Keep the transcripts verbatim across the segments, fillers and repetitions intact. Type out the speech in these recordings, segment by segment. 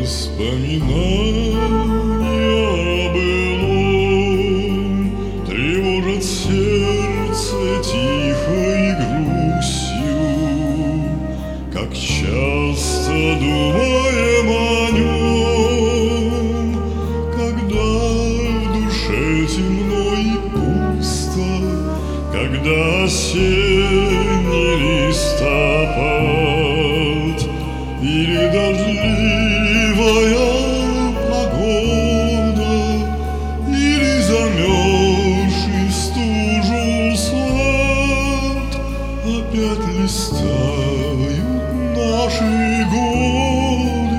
Воспоминания былом тревожат сердце тихой грустью, как часто думаем о нем, когда в душе темно и пусто, когда осенний листопад или дождливая погода, или замерзший в стужу сад, опять листают наши годы,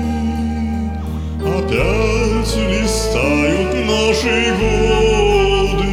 опять листают наши годы.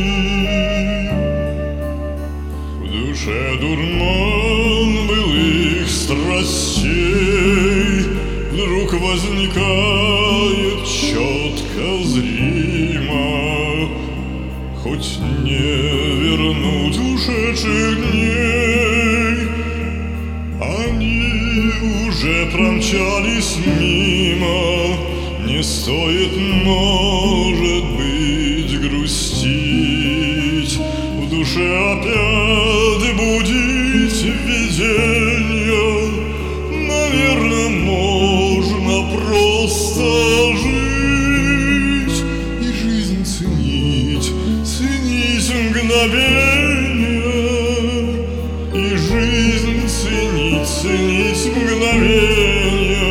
В душе дурман былых страстей вдруг возникает четко зримо, хоть не вернуть ушедших дней, они уже промчались мимо. Не стоит, может быть, грустить, в душе опять будить виденья. Наверное, можно просто жить и жизнь ценить, ценить мгновенья, и жизнь ценить, ценить мгновенья.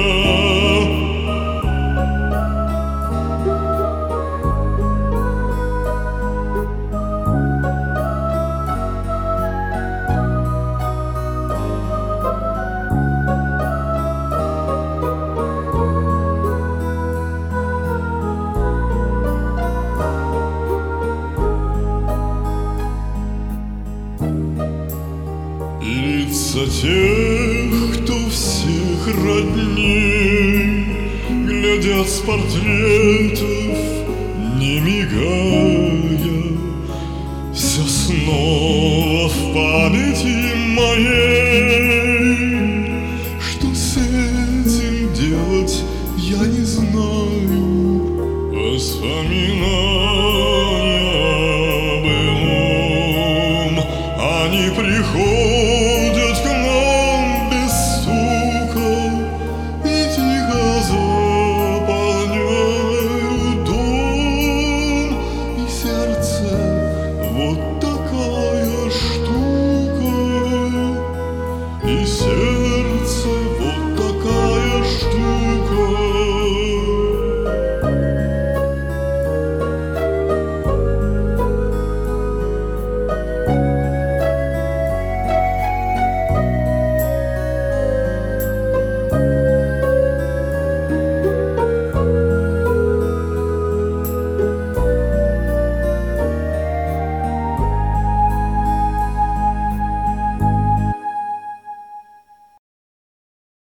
И лица тех, кто всех родней, глядят с портретов, не мигая, все снова в памяти моей. Что с этим делать, я не знаю. Воспоминания